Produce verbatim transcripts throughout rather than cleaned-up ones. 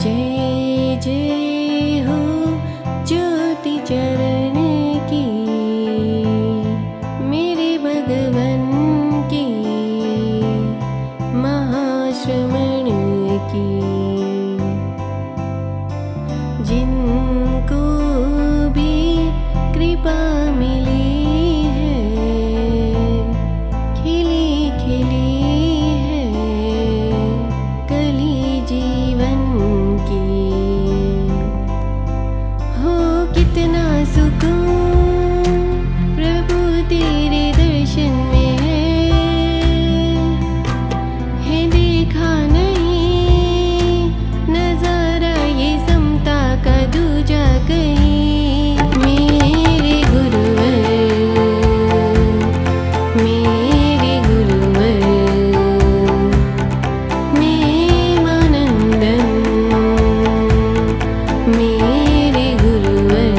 जय जय हो ज्योति चरण की, मेरे भगवन की महाश्रमण की। जिनको भी कृपा मिली है, खिली खिली है कली जीवन की। हो कितना सुकून प्रभु तेरे दर्शन में है, है देखा नहीं नजारा ये समता का दूजा कहीं। मेरे गुरुवर, मेरे गुरुवर, मेमानंदन मेरे गुरुवर।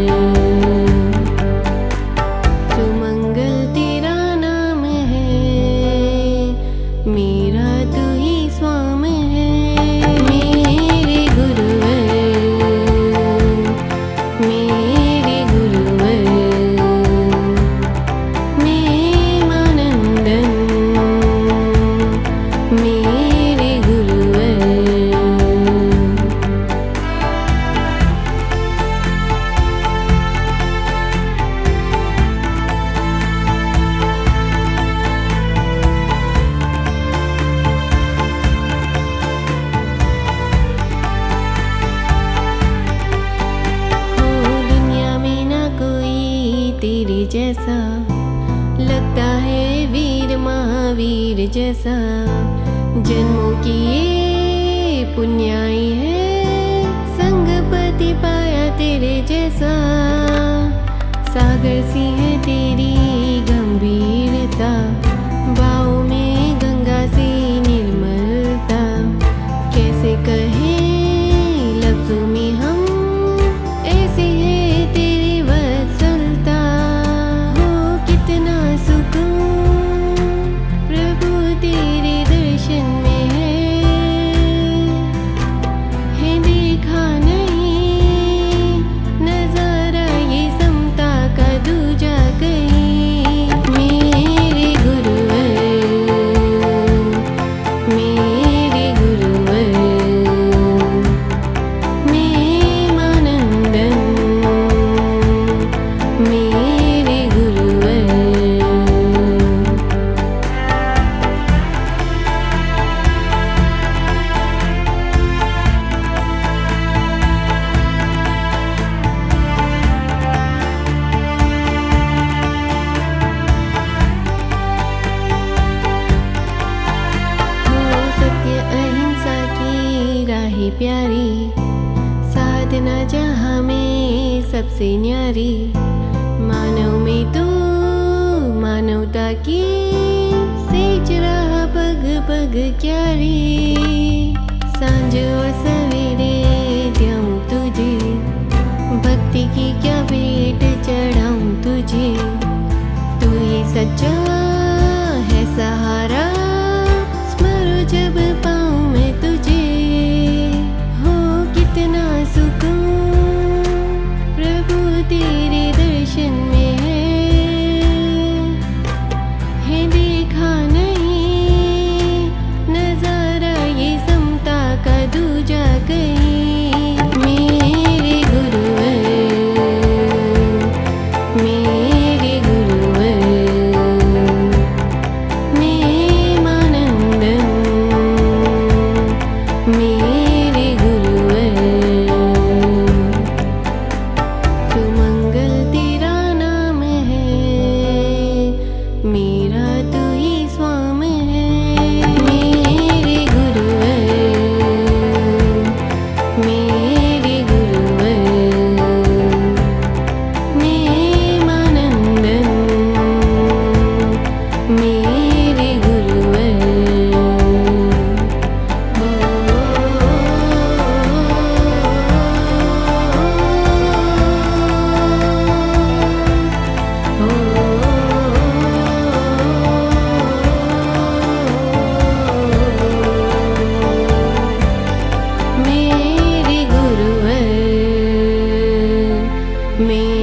सुमंगल तेरा नाम है, मेरा तू ही स्वाम है। मेरे गुरुवर, मेरे गुरुवर, मेमानंदन मेरे गुरुवर। हो दुनिया में ना कोई तेरे जैसा, लगता है वीर महावीर जैसा। जन्मों की ये पुण्याई है, संग पति पाया तेरे जैसा। सागर सी है तेरी गंभीरता, भाव में गंगा सी निर्मलता। कैसे कहें लफ्जों में हम, ऐसी है तेरी वत्सलता। हो कितना सुकून प्रभु तेरे दर्शन में है, है देखा नहीं नजारा ये समता का दूजा कहीं। मेरे गुरुवर, मेरे गुरुवर, मेमानंदन मेरे गुरुवर। हो सत्य अहिंसा की राहें प्यारी, साधना जहाँ में सबसे न्यारी। मानव में तो मानवता की सेज रहा पग पग क्यारी। सांझ और सवेरे द्याऊं तुझे, भक्ति की क्या भेंट चढ़ाऊं तुझे। तू ही सच्चा है सहारा, स्मरो जब पाऊं मैं तुझे। हो कितना सुकून प्रभु तेरे दर्शन में है, है देखा नहीं नजारा ये समता का दूजा कहीं। मेरे गुरुवर, मेरे गुरुवर, मेरे